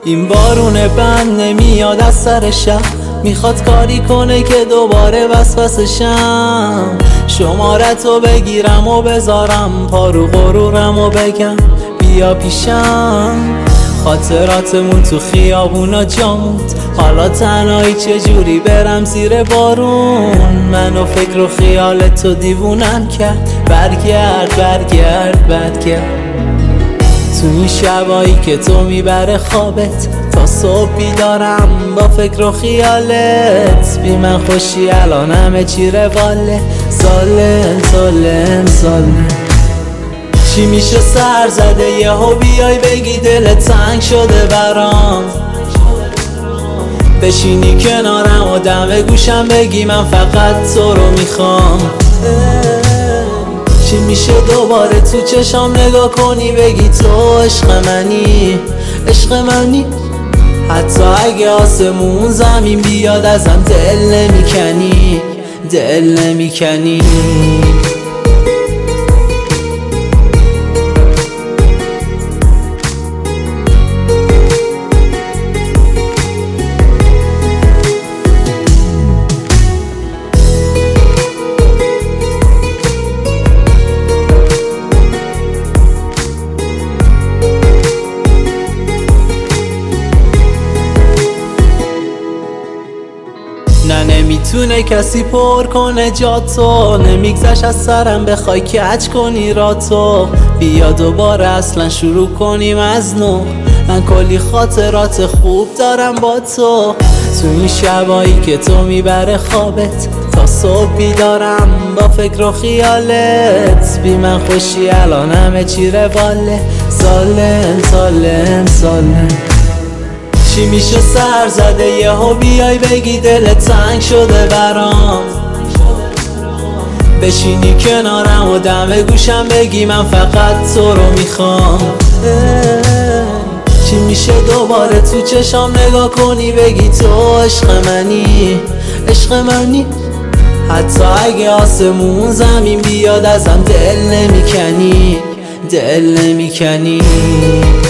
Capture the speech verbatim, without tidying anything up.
این بارون بند نمیاد از سر شب، میخواد کاری کنه که دوباره وسوسه‌شم. شمارتو بگیرم و بذارم پارو غرورم و بگم بیا پیشم. خاطراتمون تو خیابونا جاموند، حالا تنهایی چجوری برم زیر بارون. منو فکر و خیال تو دیوونم کرد، برگرد برگرد برگرد. تو این شبایی که تو میبره خوابت، تا صبح بیدارم با فکر و خیالت. بی من خوشی الان همه چی رواله، سالم سالم سالم. چی میشه سر زده یهو بیای بگی دلت تنگ شده برام، بشینی کنارم و دم گوشم بگی من فقط تو رو میخوام. چی میشه دوباره تو چشام نگاه کنی بگی تو عشق منی عشق منی. حتی اگه آسمون زمین بیاد ازم دل نمیکنی دل نمیکنی. نه نمیتونه کسی پر کنه جا تو، نمیگذشت از سرم بخوای کج کنی را تو. بیا دوباره اصلا شروع کنیم از نو، من کلی خاطرات خوب دارم با تو. تو این شبایی که تو میبره خوابت، تا صبح بیدارم با فکر و خیالت. بی من خوشی الان همه چی رواله، سالم سالم سالم. چی میشه سر زده یهو بیای بگی دلت تنگ شده برام، بشینی کنارم و دم گوشم بگی من فقط تو رو میخوام. چی میشه دوباره تو چشام نگاه کنی بگی تو عشق منی عشق منی. حتی اگه آسمون زمین بیاد ازم دل نمیکنی دل نمیکنی.